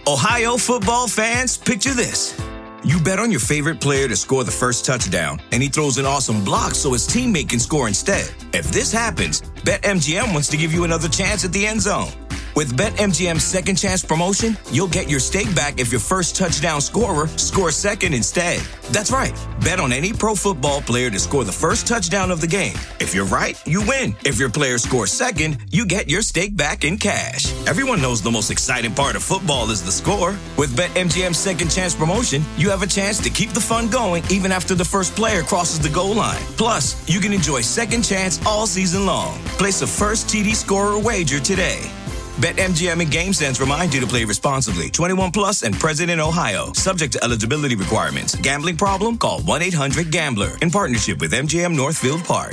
Ohio football fans, picture this. You bet on your favorite player to score the first touchdown, and he throws an awesome block so his teammate can score instead. If this happens, BetMGM wants to give you another chance at the end zone. With BetMGM's second chance promotion, you'll get your stake back if your first touchdown scorer scores second instead. That's right. Bet on any pro football player to score the first touchdown of the game. If you're right, you win. If your player scores second, you get your stake back in cash. Everyone knows the most exciting part of football is the score. With BetMGM's second chance promotion, you have a chance to keep the fun going even after the first player crosses the goal line. Plus, you can enjoy second chance all season long. Place a first TD scorer wager today. BetMGM and GameSense remind you to play responsibly. 21 plus and present in Ohio. Subject to eligibility requirements. Gambling problem? Call 1-800-GAMBLER. In partnership with MGM Northfield Park.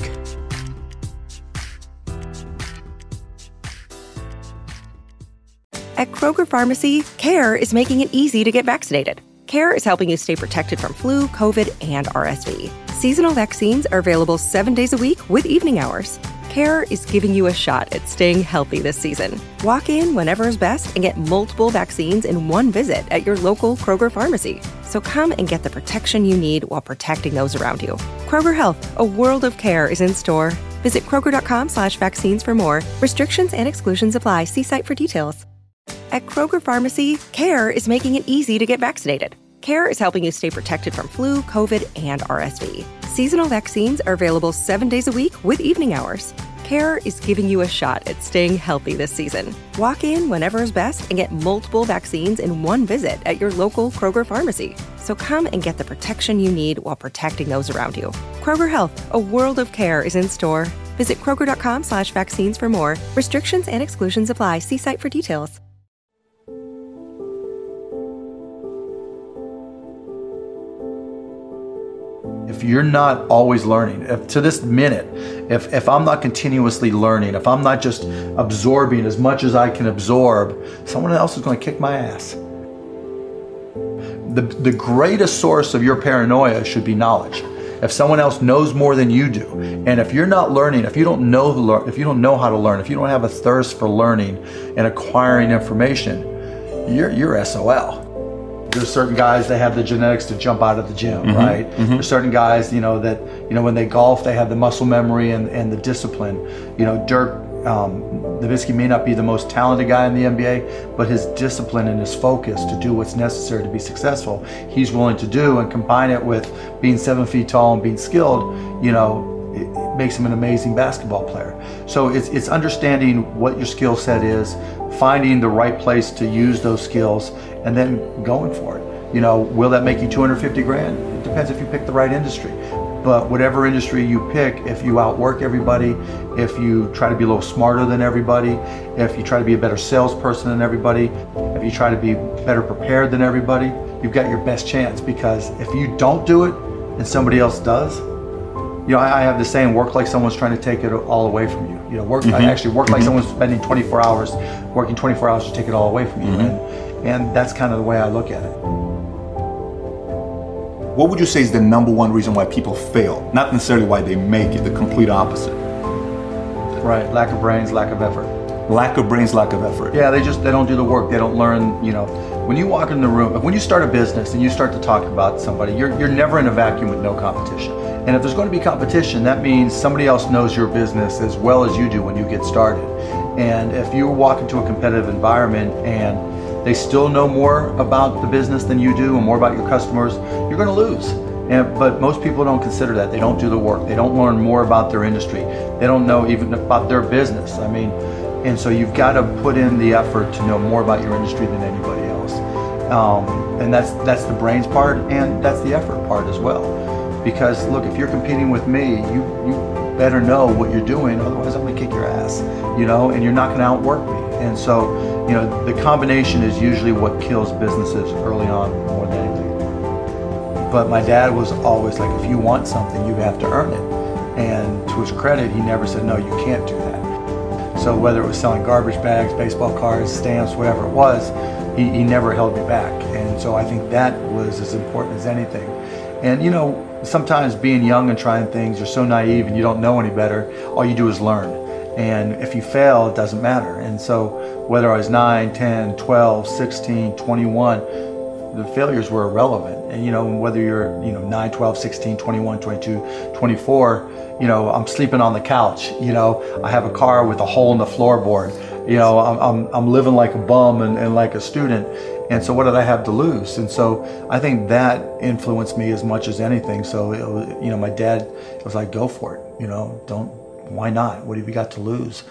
At Kroger Pharmacy, CARE is making it easy to get vaccinated. CARE is helping you stay protected from flu, COVID, and RSV. Seasonal vaccines are available 7 days a week with evening hours. CARE is giving you a shot at staying healthy this season. Walk in whenever is best and get multiple vaccines in one visit at your local Kroger pharmacy. So come and get the protection you need while protecting those around you. Kroger Health, a world of care is in store. Visit Kroger.com/vaccines for more. Restrictions and exclusions apply. See site for details. At Kroger Pharmacy, CARE is making it easy to get vaccinated. CARE is helping you stay protected from flu, COVID, and RSV. Seasonal vaccines are available 7 days a week with evening hours. CARE is giving you a shot at staying healthy this season. Walk in whenever is best and get multiple vaccines in one visit at your local Kroger pharmacy. So come and get the protection you need while protecting those around you. Kroger Health, a world of care is in store. Visit Kroger.com/vaccines for more. Restrictions and exclusions apply. See site for details. If you're not always learning, if to this minute, if I'm not continuously learning, if I'm not just absorbing as much as I can absorb, someone else is going to kick my ass. The greatest source of your paranoia should be knowledge. If someone else knows more than you do, and if you're not learning, if you don't know how to learn, if you don't have a thirst for learning and acquiring information, you're SOL. There's certain guys that have the genetics to jump out of the gym, right? There's certain guys, that when they golf, they have the muscle memory and the discipline. Dirk Nowitzki may not be the most talented guy in the NBA, but his discipline and his focus to do what's necessary to be successful, he's willing to do, and combine it with being 7 feet tall and being skilled, it makes him an amazing basketball player. So it's understanding what your skill set is, finding the right place to use those skills, and then going for it. Will that make you 250 grand? It depends if you pick the right industry. But whatever industry you pick, if you outwork everybody, if you try to be a little smarter than everybody, if you try to be a better salesperson than everybody, if you try to be better prepared than everybody, you've got your best chance. Because if you don't do it and somebody else does, I have the saying, work like someone's trying to take it all away from you. I actually work like someone's spending 24 hours, working 24 hours to take it all away from you. And that's kind of the way I look at it. What would you say is the number one reason why people fail? Not necessarily why they make it, the complete opposite. Right, lack of brains, lack of effort. Lack of brains, lack of effort. Yeah, they don't do the work. They don't learn, when you walk in the room, when you start a business and you start to talk about somebody, you're never in a vacuum with no competition. And if there's going to be competition, that means somebody else knows your business as well as you do when you get started. And if you walk into a competitive environment and they still know more about the business than you do and more about your customers, you're going to lose. But most people don't consider that. They don't do the work. They don't learn more about their industry. They don't know even about their business. And so you've got to put in the effort to know more about your industry than anybody else. And that's the brains part, and that's the effort part as well. Because look, if you're competing with me, you better know what you're doing, otherwise I'm going to kick your ass, and you're not going to outwork me. And so, the combination is usually what kills businesses early on more than anything. But my dad was always like, if you want something, you have to earn it. And to his credit, he never said, no, you can't do that. So whether it was selling garbage bags, baseball cards, stamps, whatever it was, he never held me back. And so I think that was as important as anything. And sometimes being young and trying things, you're so naive and you don't know any better. All you do is learn. And if you fail, it doesn't matter. And so whether I was 9, 10, 12, 16, 21, the failures were irrelevant. And, whether you're, 9, 12, 16, 21, 22, 24, I'm sleeping on the couch, I have a car with a hole in the floorboard, I'm living like a bum and like a student. And so what did I have to lose? And so I think that influenced me as much as anything. So, my dad was like, go for it, why not? What have you got to lose?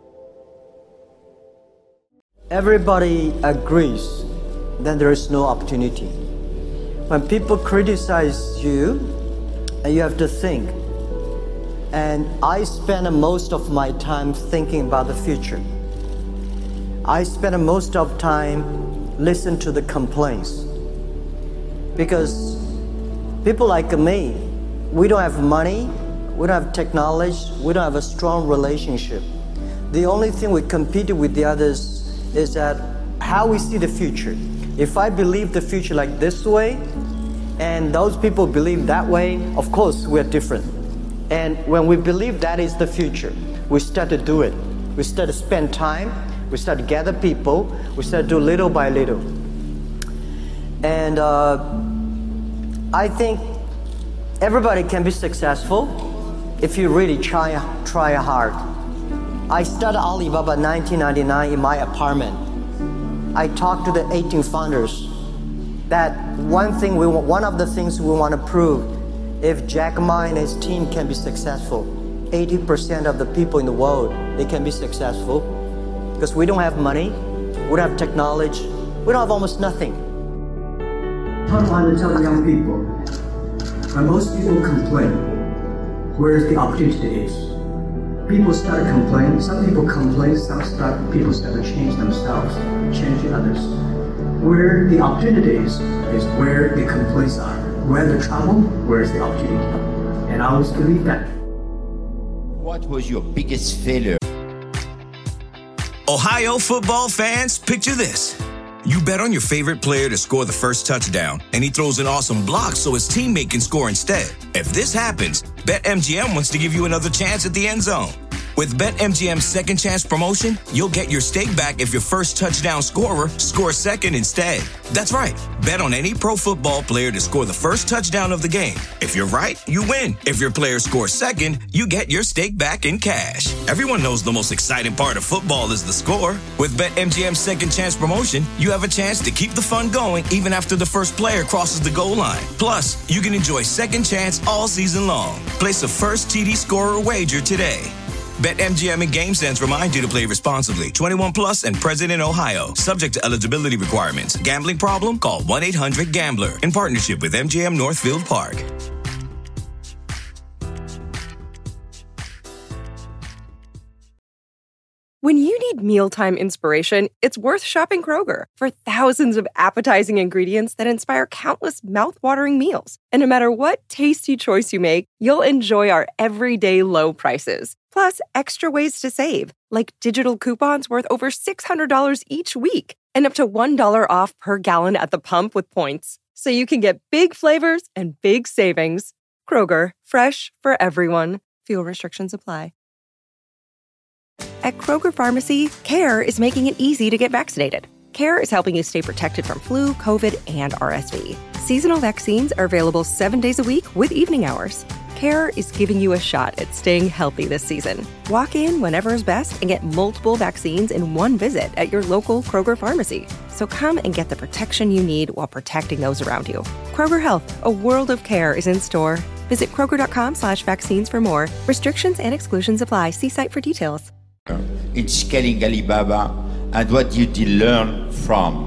Everybody agrees that there is no opportunity. When people criticize you, you have to think. And I spend most of my time thinking about the future. I spend most of time listen to the complaints. Because people like me, we don't have money, we don't have technology, we don't have a strong relationship. The only thing we compete with the others is that how we see the future. If I believe the future like this way, and those people believe that way, of course we're different. And when we believe that is the future, we start to do it. We start to spend time, we start to gather people, we start to do little by little. And I think everybody can be successful if you really try hard. I started Alibaba in 1999 in my apartment. I talked to the 18 founders that one of the things we want to prove, if Jack Ma and his team can be successful, 80% of the people in the world, they can be successful because we don't have money, we don't have technology, we don't have almost nothing. I want to tell the young people, when most people complain, where the opportunity is. People start to complain, some people complain, people start to change themselves, change the others. Where the opportunity is where the complaints are. Where the trouble, where's the opportunity? And I always believe that. What was your biggest failure? Ohio football fans, picture this. You bet on your favorite player to score the first touchdown, and he throws an awesome block so his teammate can score instead. If this happens, BetMGM wants to give you another chance at the end zone. With BetMGM's second chance promotion, you'll get your stake back if your first touchdown scorer scores second instead. That's right. Bet on any pro football player to score the first touchdown of the game. If you're right, you win. If your player scores second, you get your stake back in cash. Everyone knows the most exciting part of football is the score. With BetMGM's second chance promotion, you have a chance to keep the fun going even after the first player crosses the goal line. Plus, you can enjoy second chance all season long. Place a first TD scorer wager today. BetMGM and GameSense remind you to play responsibly. 21 plus and present in Ohio. Subject to eligibility requirements. Gambling problem? Call 1-800-GAMBLER. In partnership with MGM Northfield Park. When you need mealtime inspiration, it's worth shopping Kroger for thousands of appetizing ingredients that inspire countless mouth-watering meals. And no matter what tasty choice you make, you'll enjoy our everyday low prices. Plus, extra ways to save, like digital coupons worth over $600 each week and up to $1 off per gallon at the pump with points. So you can get big flavors and big savings. Kroger, fresh for everyone. Fuel restrictions apply. At Kroger Pharmacy, CARE is making it easy to get vaccinated. CARE is helping you stay protected from flu, COVID, and RSV. Seasonal vaccines are available 7 days a week with evening hours. CARE is giving you a shot at staying healthy this season. Walk in whenever is best and get multiple vaccines in one visit at your local Kroger Pharmacy. So come and get the protection you need while protecting those around you. Kroger Health, a world of care is in store. Visit Kroger.com/vaccines for more. Restrictions and exclusions apply. See site for details. In scaling Alibaba, and what you did learn from?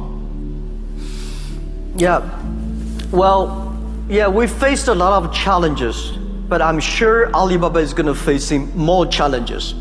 We faced a lot of challenges, but I'm sure Alibaba is going to facing more challenges.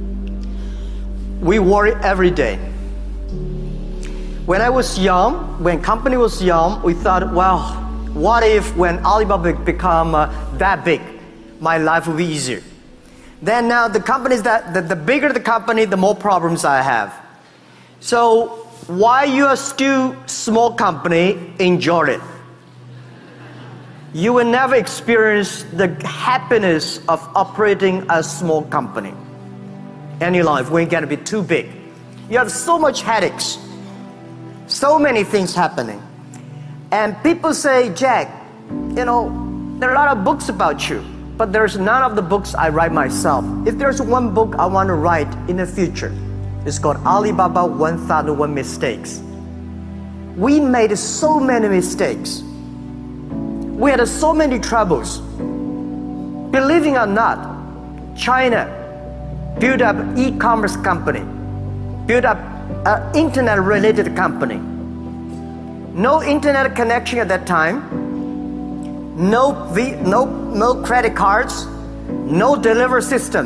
We worry every day. When I was young, when company was young, we thought, what if when Alibaba become that big, my life will be easier. Then now the companies the bigger the company, the more problems I have. So why you are still small company, enjoy it. You will never experience the happiness of operating a small company in your life when you're going to be too big. You have so much headaches, so many things happening. And people say, Jack, you know, there are a lot of books about you, but there's none of the books I write myself. If there's one book I want to write in the future, it's called Alibaba 1001 Mistakes. We made so many mistakes. We had so many troubles. Believing or not, China built up an e-commerce company, built up an internet-related company. No internet connection at that time, no credit cards, no delivery system.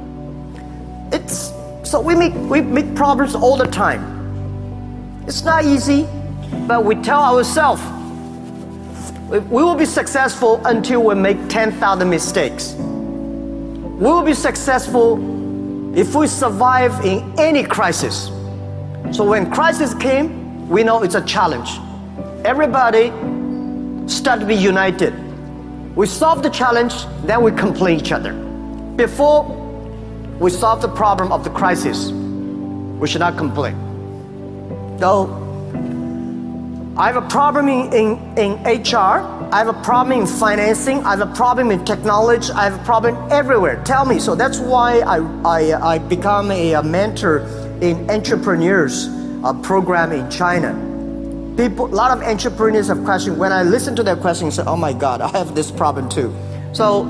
So we make problems all the time. It's not easy, but we tell ourselves we will be successful until we make 10,000 mistakes. We will be successful if we survive in any crisis. So when crisis came, we know it's a challenge. Everybody start to be united. We solve the challenge, then we complain each other. Before we solve the problem of the crisis, we should not complain. So I have a problem in HR, I have a problem in financing, I have a problem in technology, I have a problem everywhere. Tell me. So that's why I become a mentor in entrepreneurs program in China. A lot of entrepreneurs have questions. When I listen to their questions, I say, oh my God, I have this problem too. So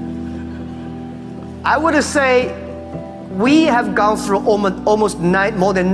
I would say we have gone through almost more than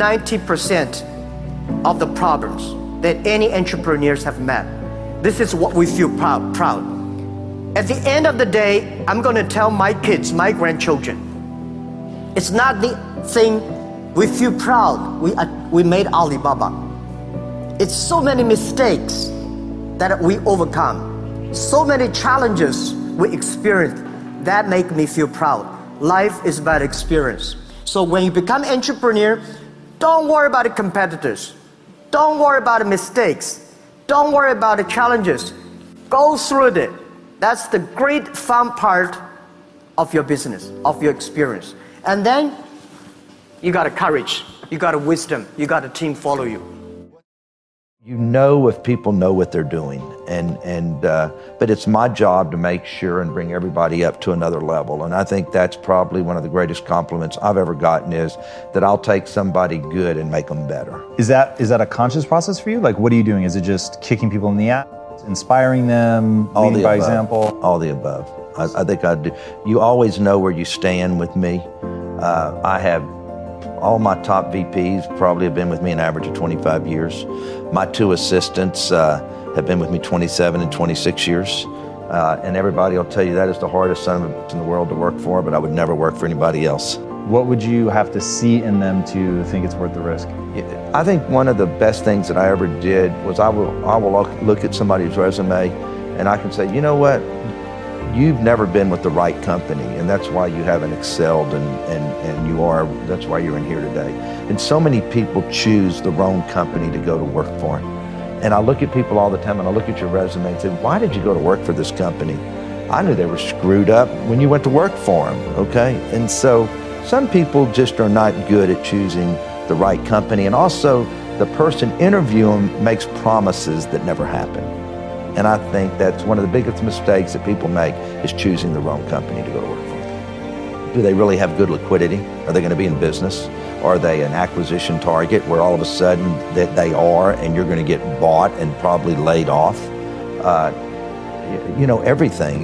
90% of the problems that any entrepreneurs have met. This is what we feel proud. At the end of the day, I'm going to tell my kids, my grandchildren, it's not the thing we feel proud we made Alibaba. It's so many mistakes that we overcome, so many challenges we experience that make me feel proud. Life is about experience. So when you become an entrepreneur, don't worry about the competitors. Don't worry about the mistakes. Don't worry about the challenges. Go through it. That's the great fun part of your business, of your experience. And then you got a courage, you got a wisdom, you got a team follow you. You know if people know what they're doing, but it's my job to make sure and bring everybody up to another level. And I think that's probably one of the greatest compliments I've ever gotten, is that I'll take somebody good and make them better. Is that a conscious process for you? Like, what are you doing? Is it just kicking people in the ass, inspiring them, leading by example? All the above. I think I do. You always know where you stand with me. I have all my top VPs probably have been with me an average of 25 years. My two assistants have been with me 27 and 26 years. And everybody will tell you that is the hardest son of a bitch in the world to work for, but I would never work for anybody else. What would you have to see in them to think it's worth the risk? I think one of the best things that I ever did was I will look at somebody's resume and I can say, you know what? You've never been with the right company, and that's why you haven't excelled, and that's why you're in here today. And so many people choose the wrong company to go to work for. And I look at people all the time, and I look at your resume and say, why did you go to work for this company? I knew they were screwed up when you went to work for them, okay? And so some people just are not good at choosing the right company, and also the person interviewing them makes promises that never happen. And I think that's one of the biggest mistakes that people make, is choosing the wrong company to go to work for. Do they really have good liquidity? Are they going to be in business? Are they an acquisition target where all of a sudden that they are and you're going to get bought and probably laid off? Everything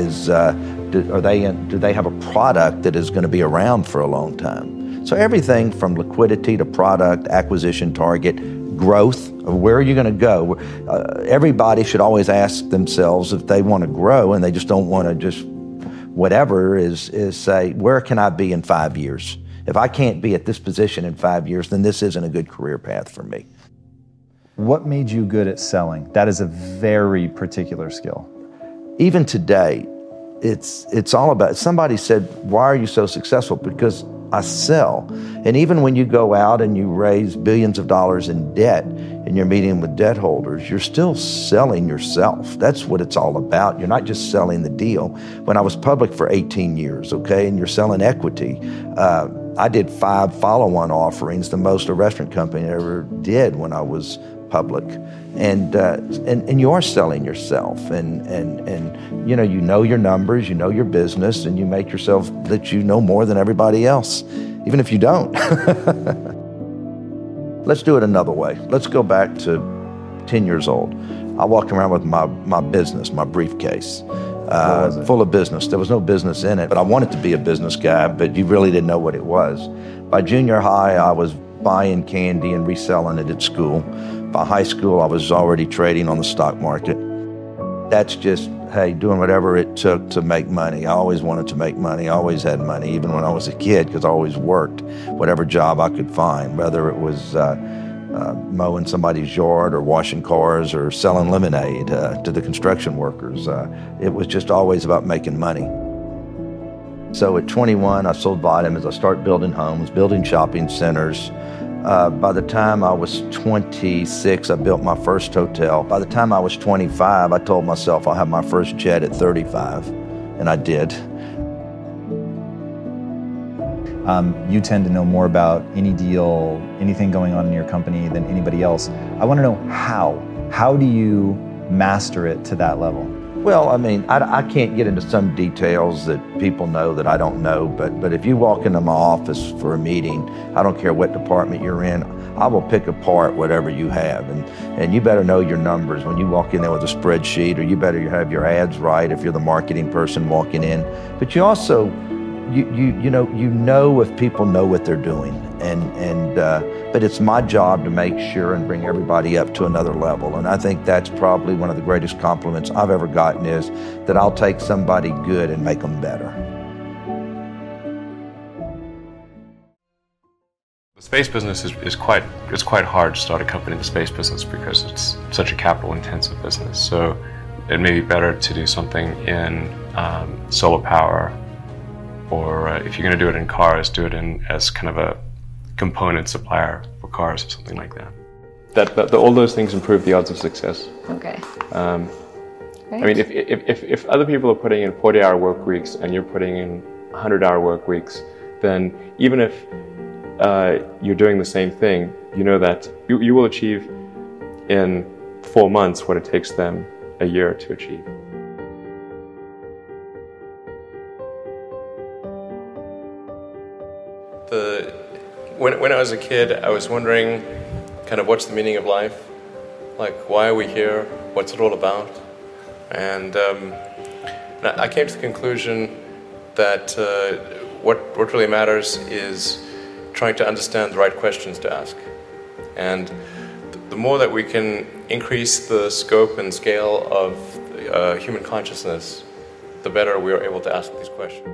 do they have a product that is going to be around for a long time? So everything from liquidity to product, acquisition target, growth, of where are you going to go? Everybody should always ask themselves, if they want to grow and they just don't want to just whatever, is say, where can I be in 5 years? If I can't be at this position in 5 years, then this isn't a good career path for me. What made you good at selling? That is a very particular skill. Even today, it's all about, somebody said, why are you so successful? Because I sell. And even when you go out and you raise billions of dollars in debt and you're meeting with debt holders, you're still selling yourself. That's what it's all about. You're not just selling the deal. When I was public for 18 years, okay, and you're selling equity, I did 5 follow-on offerings, the most a restaurant company ever did when I was public. And you are selling yourself, and you know your numbers, you know your business, and you make yourself that you know more than everybody else, even if you don't. Let's do it another way. Let's go back to 10 years old. I walked around with my business, my briefcase, full of business. There was no business in it, but I wanted to be a business guy, but you really didn't know what it was. By junior high, I was buying candy and reselling it at school. By high school, I was already trading on the stock market. That's just, hey, doing whatever it took to make money. I always wanted to make money. I always had money, even when I was a kid, because I always worked whatever job I could find, whether it was mowing somebody's yard or washing cars or selling lemonade to the construction workers. It was just always about making money. So at 21, I sold vitamins. I started building homes, building shopping centers. By the time I was 26, I built my first hotel. By the time I was 25, I told myself I'll have my first jet at 35, and I did. You tend to know more about any deal, anything going on in your company than anybody else. I want to know how. How do you master it to that level? Well, I mean, I can't get into some details that people know that I don't know, but if you walk into my office for a meeting, I don't care what department you're in, I will pick apart whatever you have. And you better know your numbers when you walk in there with a spreadsheet, or you better have your ads right if you're the marketing person walking in. But you also, you know if people know what they're doing. But it's my job to make sure and bring everybody up to another level. And I think that's probably one of the greatest compliments I've ever gotten, is that I'll take somebody good and make them better. The space business is quite hard to start a company in the space business because it's such a capital intensive business. So it may be better to do something in solar power, or if you're going to do it in cars, do it as kind of a component supplier for cars or something like that. All those things improve the odds of success. Okay. I mean, if other people are putting in 40-hour work weeks and you're putting in 100-hour work weeks, then even if you're doing the same thing, you know that you will achieve in 4 months what it takes them a year to achieve. When I was a kid, I was wondering kind of what's the meaning of life? Like, why are we here? What's it all about? And I came to the conclusion that what really matters is trying to understand the right questions to ask. And the more that we can increase the scope and scale of human consciousness, the better we are able to ask these questions.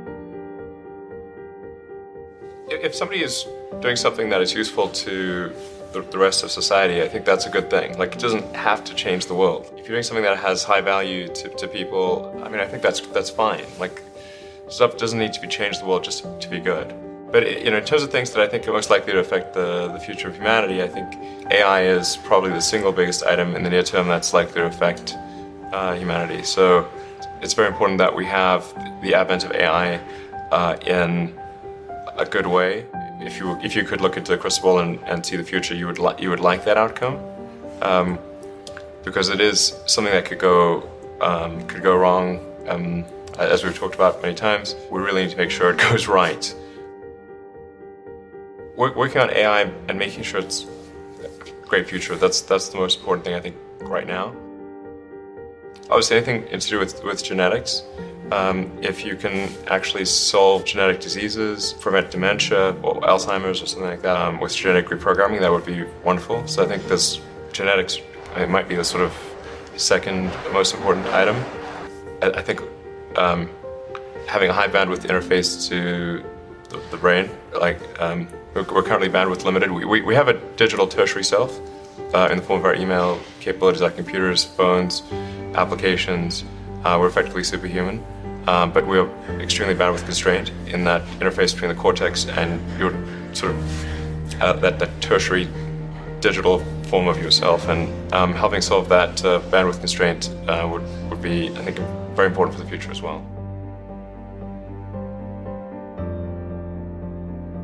If somebody is doing something that is useful to the rest of society, I think that's a good thing. Like, it doesn't have to change the world. If you're doing something that has high value to people, I mean, I think that's fine. Like, stuff doesn't need to be changed the world just to be good. But in terms of things that I think are most likely to affect the future of humanity, I think AI is probably the single biggest item in the near term that's likely to affect humanity. So it's very important that we have the advent of AI in a good way. If you could look into the crystal ball and see the future, you would like that outcome, because it is something that could go wrong. As we've talked about many times, we really need to make sure it goes right. Working on AI and making sure it's a great future, that's the most important thing I think right now. Obviously, anything to do with genetics. If you can actually solve genetic diseases, prevent dementia or Alzheimer's or something like that with genetic reprogramming, that would be wonderful. So I think this genetics, it might be the sort of second most important item. I think having a high bandwidth interface to the brain, like we're currently bandwidth limited. We have a digital tertiary self in the form of our email capabilities, like computers, phones, applications. We're effectively superhuman. But we're extremely bandwidth constrained in that interface between the cortex and your sort of that tertiary digital form of yourself. And helping solve that bandwidth constraint would be, I think, very important for the future as well.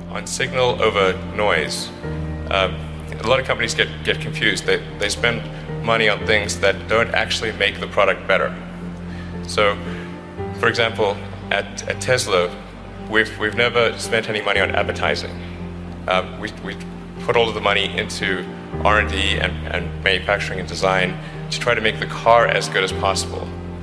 on signal over noise. A lot of companies get confused. They spend money on things that don't actually make the product better. So, for example, at Tesla, we've never spent any money on advertising. We put all of the money into R&D and manufacturing and design to try to make the car as good as possible.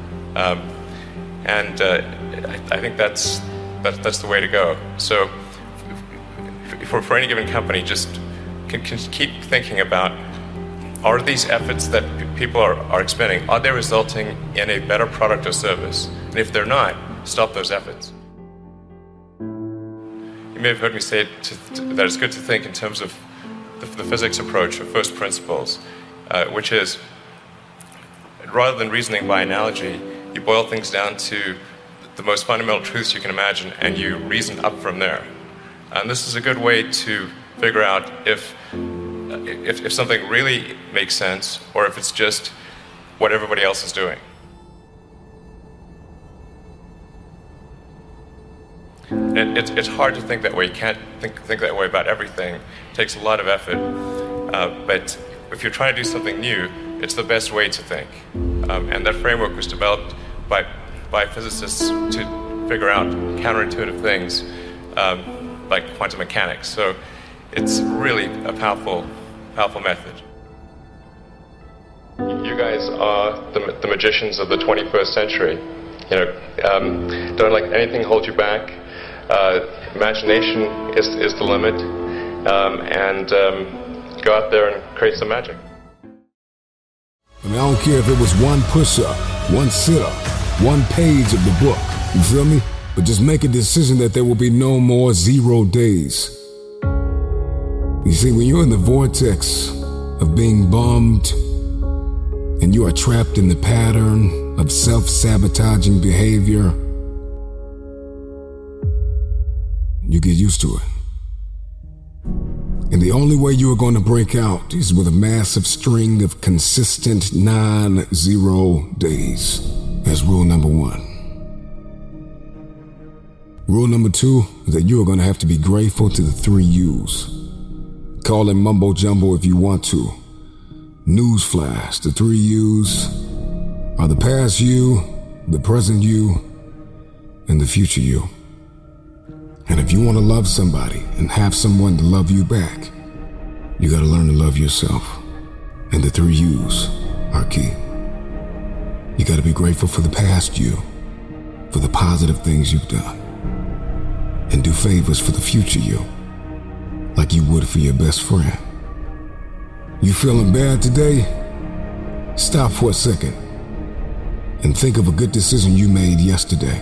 I think that's the way to go. So for any given company, just can keep thinking about, are these efforts that people are expending, are they resulting in a better product or service? And if they're not, stop those efforts. You may have heard me say that it's good to think in terms of the physics approach, or first principles, which is, rather than reasoning by analogy, you boil things down to the most fundamental truths you can imagine, and you reason up from there. And this is a good way to figure out if something really makes sense, or if it's just what everybody else is doing. And it's hard to think that way. You can't think that way about everything. It takes a lot of effort. But if you're trying to do something new, it's the best way to think. And that framework was developed by physicists to figure out counterintuitive things like quantum mechanics. So it's really a powerful method. You guys are the magicians of the 21st century. Don't let anything hold you back. Imagination is the limit, and go out there and create some magic. I mean, I don't care if it was one push-up, one sit-up, one page of the book, you feel me? But just make a decision that there will be no more 0 days. You see, when you're in the vortex of being bummed, and you are trapped in the pattern of self-sabotaging behavior, you get used to it. And the only way you are going to break out is with a massive string of consistent non-zero days. That's rule number 1. Rule number 2 is that you are going to have to be grateful to the 3 U's. Call it mumbo jumbo if you want to. Newsflash, the 3 U's are the past you, the present you, and the future you. And if you want to love somebody and have someone to love you back, you got to learn to love yourself. And the 3 U's are key. You got to be grateful for the past you, for the positive things you've done, and do favors for the future you, like you would for your best friend. You feeling bad today? Stop for a second and think of a good decision you made yesterday.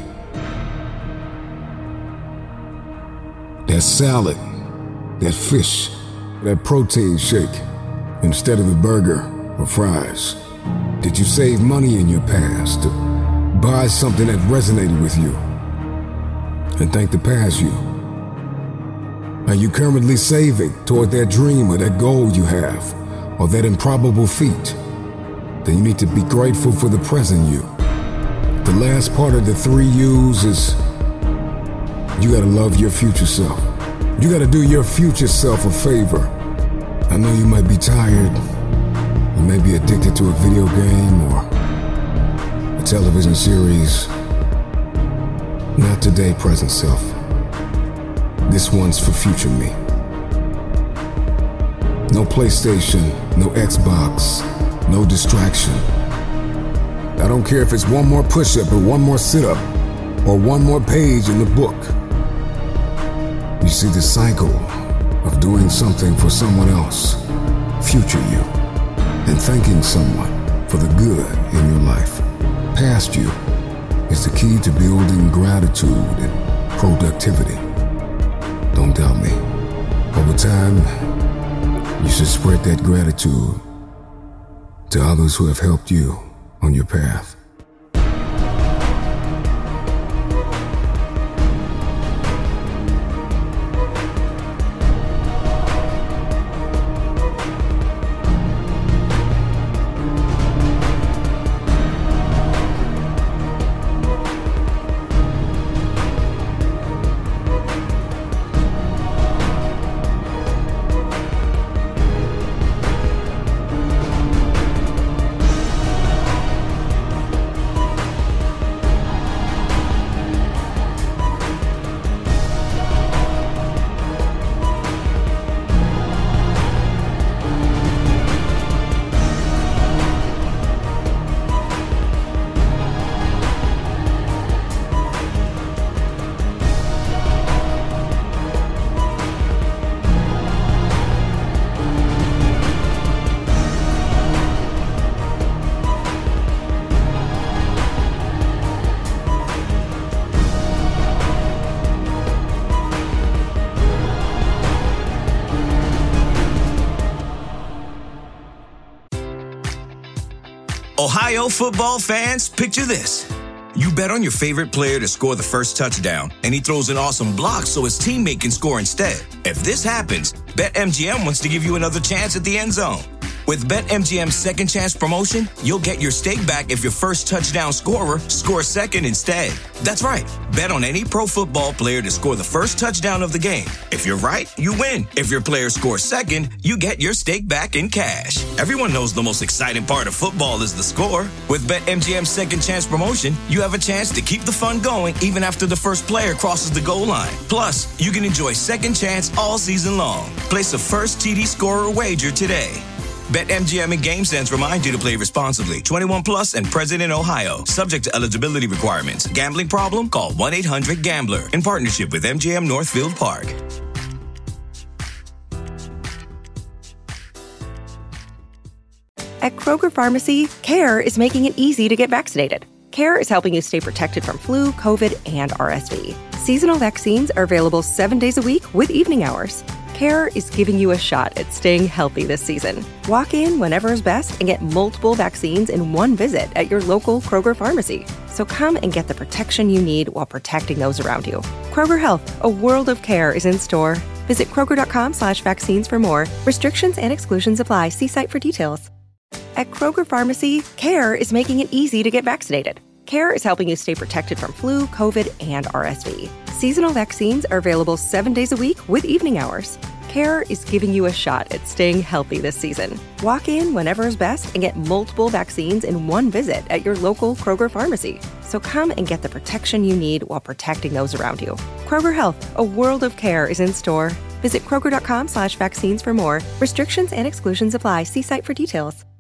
That salad, that fish, that protein shake, instead of the burger or fries. Did you save money in your past to buy something that resonated with you? And thank the past you. Are you currently saving toward that dream or that goal you have, or that improbable feat? Then you need to be grateful for the present you. The last part of the 3 U's is you gotta love your future self. You gotta do your future self a favor. I know you might be tired. You may be addicted to a video game or a television series. Not today, present self. This one's for future me. No PlayStation, no Xbox, no distraction. I don't care if it's one more push-up or one more sit-up or one more page in the book. You see the cycle of doing something for someone else, future you, and thanking someone for the good in your life. Past you is the key to building gratitude and productivity. Don't doubt me. Over time, you should spread that gratitude to others who have helped you on your path. Ohio football fans, picture this. You bet on your favorite player to score the first touchdown, and he throws an awesome block so his teammate can score instead. If this happens, BetMGM wants to give you another chance at the end zone. With BetMGM's second chance promotion, you'll get your stake back if your first touchdown scorer scores second instead. That's right. Bet on any pro football player to score the first touchdown of the game. If you're right, you win. If your player scores second, you get your stake back in cash. Everyone knows the most exciting part of football is the score. With BetMGM's second chance promotion, you have a chance to keep the fun going even after the first player crosses the goal line. Plus, you can enjoy second chance all season long. Place a first TD scorer wager today. BetMGM and GameSense remind you to play responsibly. 21 plus and present in Ohio. Subject to eligibility requirements. Gambling problem? Call 1-800-GAMBLER. In partnership with MGM Northfield Park. At Kroger Pharmacy, CARE is making it easy to get vaccinated. CARE is helping you stay protected from flu, COVID, and RSV. Seasonal vaccines are available 7 days a week with evening hours. CARE is giving you a shot at staying healthy this season. Walk in whenever is best and get multiple vaccines in one visit at your local Kroger pharmacy. So come and get the protection you need while protecting those around you. Kroger Health, a world of care is in store. Visit Kroger.com/vaccines for more. Restrictions and exclusions apply. See site for details. At Kroger Pharmacy, CARE is making it easy to get vaccinated. CARE is helping you stay protected from flu, COVID, and RSV. Seasonal vaccines are available 7 days a week with evening hours. CARE is giving you a shot at staying healthy this season. Walk in whenever is best and get multiple vaccines in one visit at your local Kroger pharmacy. So come and get the protection you need while protecting those around you. Kroger Health, a world of care is in store. Visit Kroger.com/vaccines for more. Restrictions and exclusions apply. See site for details.